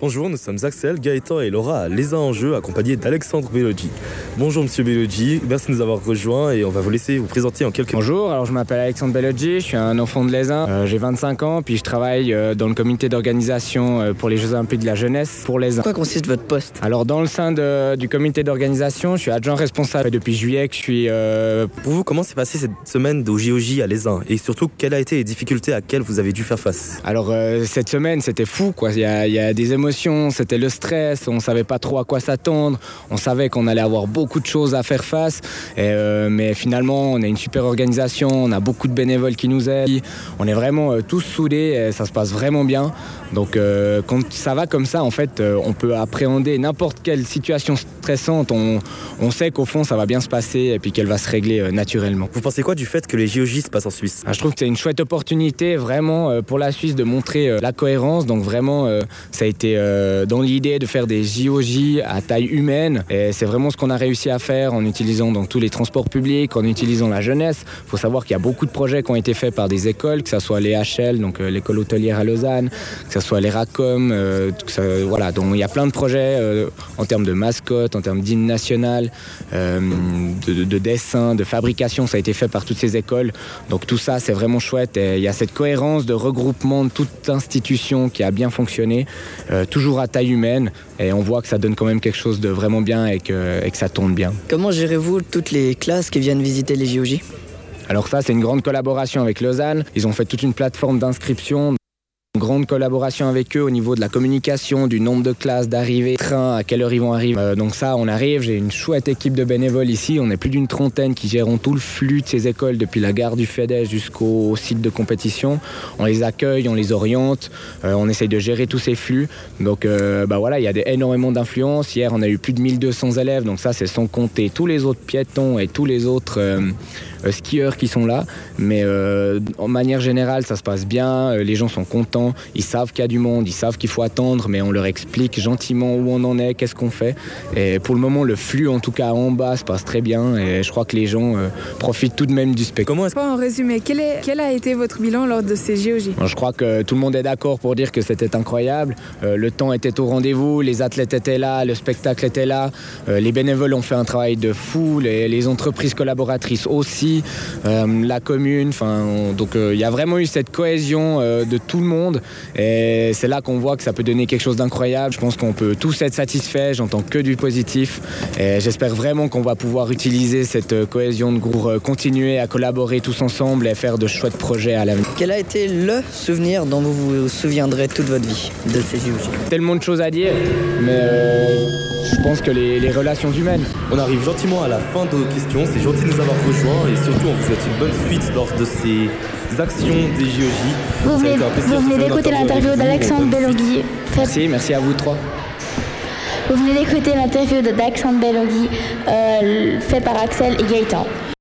Bonjour, nous sommes Axel, Gaëtan et Laura à Les Uns en Jeu, accompagnés d'Alexandre Belloggi. Bonjour Monsieur Belloggi, merci de nous avoir rejoints et on va vous laisser vous présenter en quelques mots. Bonjour, alors je m'appelle Alexandre Belloggi, je suis un enfant de Les Uns, j'ai 25 ans, puis je travaille dans le comité d'organisation pour les Jeux Olympiques de la jeunesse pour Les Uns. En quoi consiste votre poste? Alors dans le sein du comité d'organisation, je suis adjoint responsable depuis juillet que je suis... Pour vous, comment s'est passée cette semaine de JOJ à Les Uns et surtout, quelles ont été les difficultés à quelles vous avez dû faire face? Alors cette semaine, c'était fou, quoi. Il y a des émotions, c'était le stress, on savait pas trop à quoi s'attendre, on savait qu'on allait avoir beaucoup de choses à faire face, mais finalement on a une super organisation, on a beaucoup de bénévoles qui nous aident, on est vraiment tous soudés et ça se passe vraiment bien. Donc quand ça va comme ça, en fait, on peut appréhender n'importe quelle situation stressante, on sait qu'au fond ça va bien se passer et puis qu'elle va se régler naturellement. Vous pensez quoi du fait que les JOJ se passent en Suisse? Je trouve que c'est une chouette opportunité vraiment pour la Suisse de montrer la cohérence, donc vraiment ça a été dans l'idée de faire des JOJ à taille humaine et c'est vraiment ce qu'on a réussi à faire en utilisant donc tous les transports publics, en utilisant la jeunesse. Il faut savoir qu'il y a beaucoup de projets qui ont été faits par des écoles, que ce soit les HL, donc l'école hôtelière à Lausanne, que ce soit les RACOM, voilà, donc il y a plein de projets en termes de mascotte, en termes d'hymne national, de dessin, de fabrication, ça a été fait par toutes ces écoles. Donc tout ça c'est vraiment chouette et il y a cette cohérence de regroupement de toute institution qui a bien fonctionné, toujours à taille humaine et on voit que ça donne quand même quelque chose de vraiment bien et que ça tourne bien. Comment gérez-vous toutes les classes qui viennent visiter les JOJ? Alors ça c'est une grande collaboration avec Lausanne, ils ont fait toute une plateforme d'inscription. Une grande collaboration avec eux au niveau de la communication, du nombre de classes, d'arrivées, trains, à quelle heure ils vont arriver. Donc ça, on arrive, j'ai une chouette équipe de bénévoles ici. On est plus d'une trentaine qui gèrent tout le flux de ces écoles depuis la gare du Fédès jusqu'au site de compétition. On les accueille, on les oriente, on essaye de gérer tous ces flux. Donc voilà, il y a énormément d'influence. Hier, on a eu plus de 1200 élèves, donc ça, c'est sans compter tous les autres piétons et tous les autres skieurs qui sont là. Mais en manière générale, ça se passe bien, les gens sont contents. Ils savent qu'il y a du monde, ils savent qu'il faut attendre, mais on leur explique gentiment où on en est, qu'est-ce qu'on fait. Et pour le moment, le flux, en tout cas en bas, se passe très bien. Et je crois que les gens profitent tout de même du spectacle. En résumé, quel a été votre bilan lors de ces JOJ? Je crois que tout le monde est d'accord pour dire que c'était incroyable. Le temps était au rendez-vous, les athlètes étaient là, le spectacle était là. Les bénévoles ont fait un travail de fou, les entreprises collaboratrices aussi, la commune. Donc il y a vraiment eu cette cohésion de tout le monde. Et c'est là qu'on voit que ça peut donner quelque chose d'incroyable. Je pense qu'on peut tous être satisfaits, j'entends que du positif et j'espère vraiment qu'on va pouvoir utiliser cette cohésion de groupe pour continuer à collaborer tous ensemble et faire de chouettes projets à l'avenir. Quel a été le souvenir dont vous vous souviendrez toute votre vie de ces JOJ? Tellement de choses à dire, mais je pense que les relations humaines. On arrive gentiment à la fin de nos questions, c'est gentil de nous avoir rejoints et surtout on vous souhaite une bonne suite lors de ces actions des JOJ. Vous venez d'écouter l'interview d'Alexandre Belloggi. Merci à vous trois. Vous venez d'écouter l'interview d'Alexandre Belloggi fait par Axel et Gaëtan.